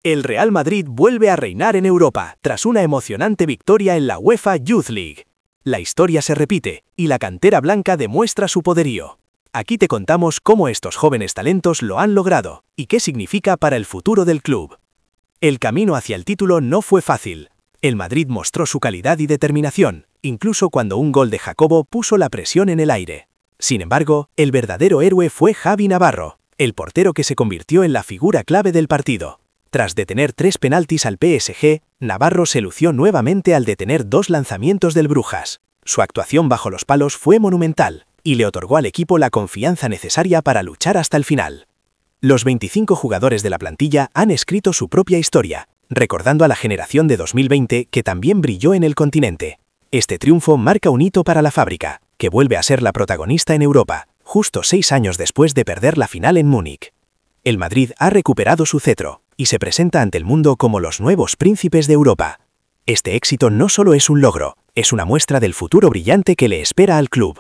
El Real Madrid vuelve a reinar en Europa, tras una emocionante victoria en la UEFA Youth League. La historia se repite, y la cantera blanca demuestra su poderío. Aquí te contamos cómo estos jóvenes talentos lo han logrado, y qué significa para el futuro del club. El camino hacia el título no fue fácil. El Madrid mostró su calidad y determinación, incluso cuando un gol de Jacobo puso la presión en el aire. Sin embargo, el verdadero héroe fue Javi Navarro, el portero que se convirtió en la figura clave del partido. Tras detener 3 penaltis al PSG, Navarro se lució nuevamente al detener 2 lanzamientos del Brujas. Su actuación bajo los palos fue monumental, y le otorgó al equipo la confianza necesaria para luchar hasta el final. Los 25 jugadores de la plantilla han escrito su propia historia, recordando a la generación de 2020 que también brilló en el continente. Este triunfo marca un hito para la fábrica, que vuelve a ser la protagonista en Europa, justo 6 años después de perder la final en Múnich. El Madrid ha recuperado su cetro, y se presenta ante el mundo como los nuevos príncipes de Europa. Este éxito no solo es un logro, es una muestra del futuro brillante que le espera al club.